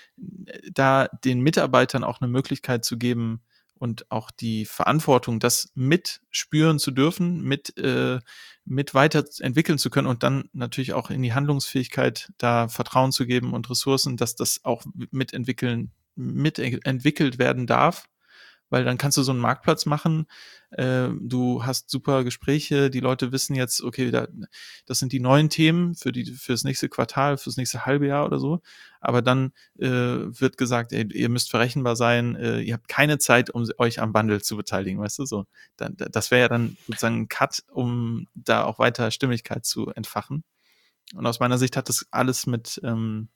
da den Mitarbeitern auch eine Möglichkeit zu geben, und auch die Verantwortung, das mitspüren zu dürfen, mit, äh, mit weiterentwickeln zu können und dann natürlich auch in die Handlungsfähigkeit da Vertrauen zu geben und Ressourcen, dass das auch mitentwickeln, mitentwickelt werden darf. Weil dann kannst du so einen Marktplatz machen, äh, du hast super Gespräche, die Leute wissen jetzt, okay, da, das sind die neuen Themen für die fürs nächste Quartal, fürs nächste halbe Jahr oder so, aber dann äh, wird gesagt, ey, ihr müsst verrechenbar sein, äh, ihr habt keine Zeit, um euch am Bundle zu beteiligen, weißt du, so. Dann, das wäre ja dann sozusagen ein Cut, um da auch weiter Stimmigkeit zu entfachen. Und aus meiner Sicht hat das alles mit ähm,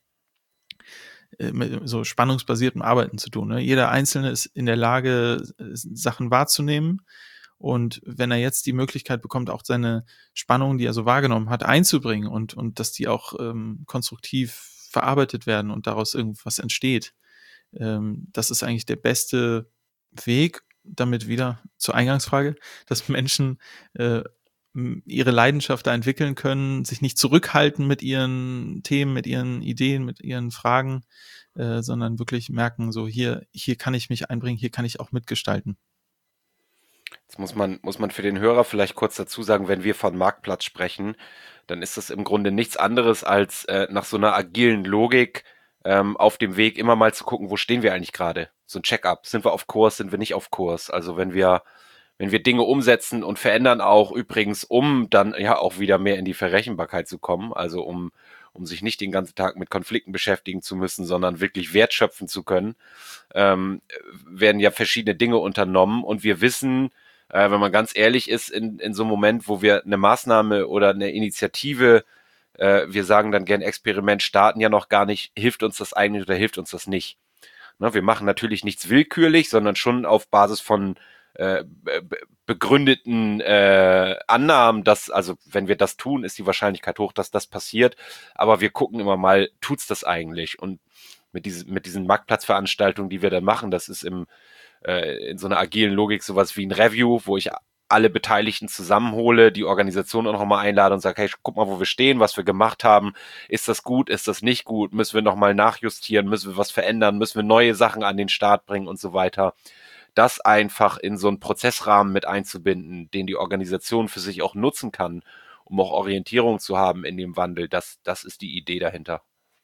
mit so spannungsbasiertem Arbeiten zu tun. Ne? Jeder Einzelne ist in der Lage, Sachen wahrzunehmen. Und wenn er jetzt die Möglichkeit bekommt, auch seine Spannungen, die er so wahrgenommen hat, einzubringen und, und dass die auch ähm, konstruktiv verarbeitet werden und daraus irgendwas entsteht, ähm, das ist eigentlich der beste Weg, damit wieder zur Eingangsfrage, dass Menschen äh, ihre Leidenschaft da entwickeln können, sich nicht zurückhalten mit ihren Themen, mit ihren Ideen, mit ihren Fragen, äh, sondern wirklich merken, so hier, hier kann ich mich einbringen, hier kann ich auch mitgestalten. Jetzt muss man, muss man für den Hörer vielleicht kurz dazu sagen, wenn wir von Marktplatz sprechen, dann ist das im Grunde nichts anderes als äh, nach so einer agilen Logik ähm, auf dem Weg immer mal zu gucken, wo stehen wir eigentlich gerade? So ein Check-up. Sind wir auf Kurs, sind wir nicht auf Kurs? Also wenn wir wenn wir Dinge umsetzen und verändern auch übrigens, um dann ja auch wieder mehr in die Verrechenbarkeit zu kommen, also um, um sich nicht den ganzen Tag mit Konflikten beschäftigen zu müssen, sondern wirklich Wert schöpfen zu können, ähm, werden ja verschiedene Dinge unternommen und wir wissen, äh, wenn man ganz ehrlich ist, in, in so einem Moment, wo wir eine Maßnahme oder eine Initiative, äh, wir sagen dann gern Experiment starten, ja noch gar nicht, hilft uns das eigentlich oder hilft uns das nicht. Ne, wir machen natürlich nichts willkürlich, sondern schon auf Basis von Äh, begründeten äh, Annahmen, dass, also wenn wir das tun, ist die Wahrscheinlichkeit hoch, dass das passiert, aber wir gucken immer mal, tut's das eigentlich? Und mit diesen, mit diesen Marktplatzveranstaltungen, die wir dann machen, das ist im, äh, in so einer agilen Logik sowas wie ein Review, wo ich alle Beteiligten zusammenhole, die Organisation auch nochmal einlade und sage, hey, guck mal, wo wir stehen, was wir gemacht haben, ist das gut, ist das nicht gut, müssen wir nochmal nachjustieren, müssen wir was verändern, müssen wir neue Sachen an den Start bringen und so weiter. Das einfach in so einen Prozessrahmen mit einzubinden, den die Organisation für sich auch nutzen kann, um auch Orientierung zu haben in dem Wandel, das, das ist die Idee dahinter.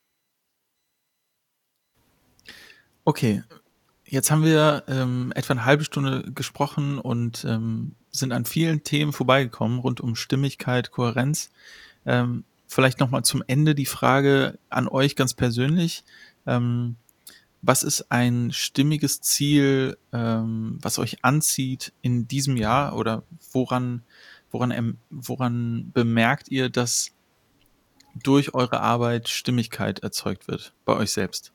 Okay, jetzt haben wir ähm, etwa eine halbe Stunde gesprochen und ähm, sind an vielen Themen vorbeigekommen, rund um Stimmigkeit, Kohärenz. Ähm, vielleicht nochmal zum Ende die Frage an euch ganz persönlich. Ähm, Was ist ein stimmiges Ziel, ähm, was euch anzieht in diesem Jahr oder woran, woran, woran bemerkt ihr, dass durch eure Arbeit Stimmigkeit erzeugt wird bei euch selbst?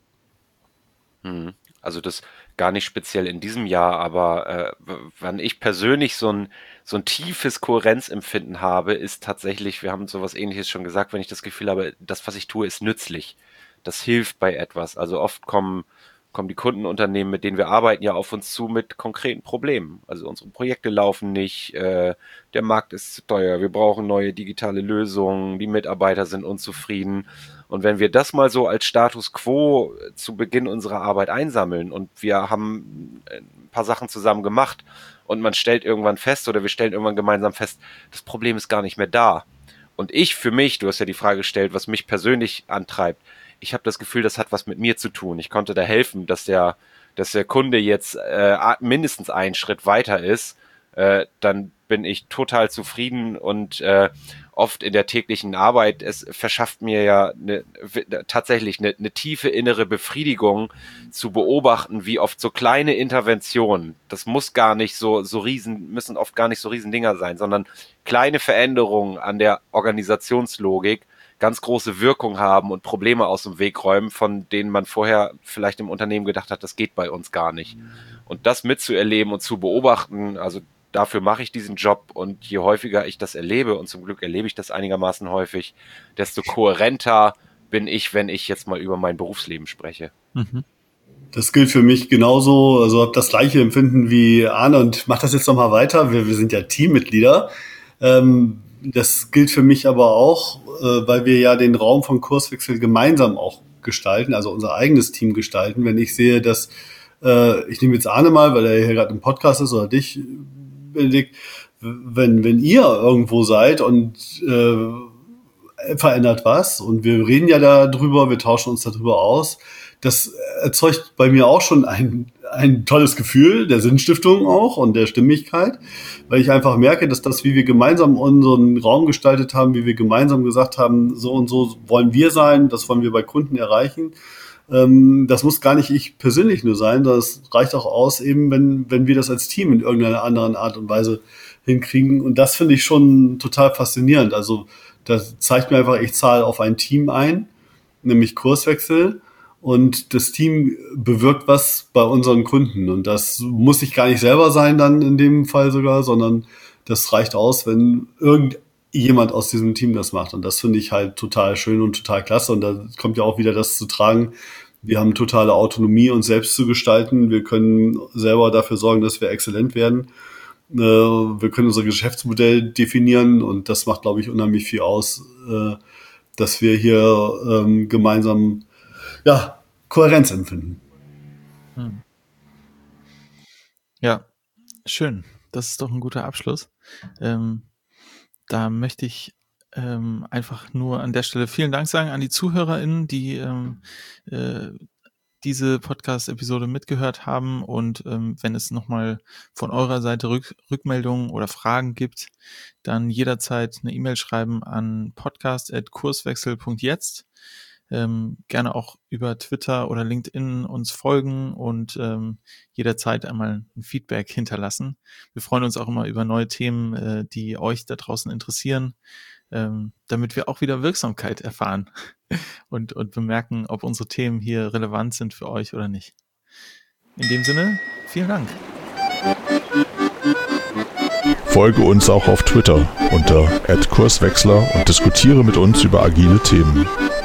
Also das gar nicht speziell in diesem Jahr, aber äh, wann ich persönlich so ein, so ein tiefes Kohärenzempfinden habe, ist tatsächlich, wir haben sowas Ähnliches schon gesagt, wenn ich das Gefühl habe, das, was ich tue, ist nützlich. Das hilft bei etwas. Also oft kommen, kommen die Kundenunternehmen, mit denen wir arbeiten, ja auf uns zu mit konkreten Problemen. Also unsere Projekte laufen nicht, äh, der Markt ist zu teuer, wir brauchen neue digitale Lösungen, die Mitarbeiter sind unzufrieden. Und wenn wir das mal so als Status quo zu Beginn unserer Arbeit einsammeln und wir haben ein paar Sachen zusammen gemacht und man stellt irgendwann fest oder wir stellen irgendwann gemeinsam fest, das Problem ist gar nicht mehr da. Und ich für mich, du hast ja die Frage gestellt, was mich persönlich antreibt, ich habe das Gefühl, das hat was mit mir zu tun. Ich konnte da helfen, dass der, dass der Kunde jetzt äh, mindestens einen Schritt weiter ist, äh, dann bin ich total zufrieden und äh, oft in der täglichen Arbeit. Es verschafft mir ja eine, tatsächlich eine, eine tiefe innere Befriedigung zu beobachten, wie oft so kleine Interventionen, das muss gar nicht so, so riesen, müssen oft gar nicht so riesen Dinger sein, sondern kleine Veränderungen an der Organisationslogik ganz große Wirkung haben und Probleme aus dem Weg räumen, von denen man vorher vielleicht im Unternehmen gedacht hat, das geht bei uns gar nicht. Und das mitzuerleben und zu beobachten, also dafür mache ich diesen Job, und je häufiger ich das erlebe, und zum Glück erlebe ich das einigermaßen häufig, desto kohärenter bin ich, wenn ich jetzt mal über mein Berufsleben spreche. Mhm. Das gilt für mich genauso, also habe das gleiche Empfinden wie Arne und mache das jetzt nochmal weiter. Wir, wir sind ja Teammitglieder. Ähm, das gilt für mich aber auch, äh, weil wir ja den Raum von Kurswechsel gemeinsam auch gestalten, also unser eigenes Team gestalten. Wenn ich sehe, dass, äh, ich nehme jetzt Arne mal, weil er hier gerade im Podcast ist, oder dich, Benedikt, wenn, wenn ihr irgendwo seid und äh, verändert was, und wir reden ja darüber, wir tauschen uns darüber aus, das erzeugt bei mir auch schon ein, ein tolles Gefühl der Sinnstiftung auch und der Stimmigkeit, weil ich einfach merke, dass das, wie wir gemeinsam unseren Raum gestaltet haben, wie wir gemeinsam gesagt haben, so und so wollen wir sein, das wollen wir bei Kunden erreichen. Ähm, das muss gar nicht ich persönlich nur sein, das reicht auch aus, eben wenn, wenn wir das als Team in irgendeiner anderen Art und Weise hinkriegen. Und das finde ich schon total faszinierend. Also das zeigt mir einfach, ich zahle auf ein Team ein, nämlich Kurswechsel. Und das Team bewirkt was bei unseren Kunden. Und das muss ich gar nicht selber sein dann in dem Fall sogar, sondern das reicht aus, wenn irgendjemand aus diesem Team das macht. Und das finde ich halt total schön und total klasse. Und da kommt ja auch wieder das zu tragen. Wir haben totale Autonomie, uns selbst zu gestalten. Wir können selber dafür sorgen, dass wir exzellent werden. Wir können unser Geschäftsmodell definieren. Und das macht, glaube ich, unheimlich viel aus, dass wir hier gemeinsam ja, Kohärenz empfinden. Hm. Ja, schön. Das ist doch ein guter Abschluss. Ähm, da möchte ich ähm, einfach nur an der Stelle vielen Dank sagen an die ZuhörerInnen, die ähm, äh, diese Podcast-Episode mitgehört haben. Und ähm, wenn es nochmal von eurer Seite Rück- Rückmeldungen oder Fragen gibt, dann jederzeit eine E-Mail schreiben an podcast at kurswechsel punkt jetzt. Ähm, gerne auch über Twitter oder LinkedIn uns folgen und ähm, jederzeit einmal ein Feedback hinterlassen. Wir freuen uns auch immer über neue Themen, äh, die euch da draußen interessieren, ähm, damit wir auch wieder Wirksamkeit erfahren und, und bemerken, ob unsere Themen hier relevant sind für euch oder nicht. In dem Sinne, vielen Dank. Folge uns auch auf Twitter unter at kurswechsler und diskutiere mit uns über agile Themen.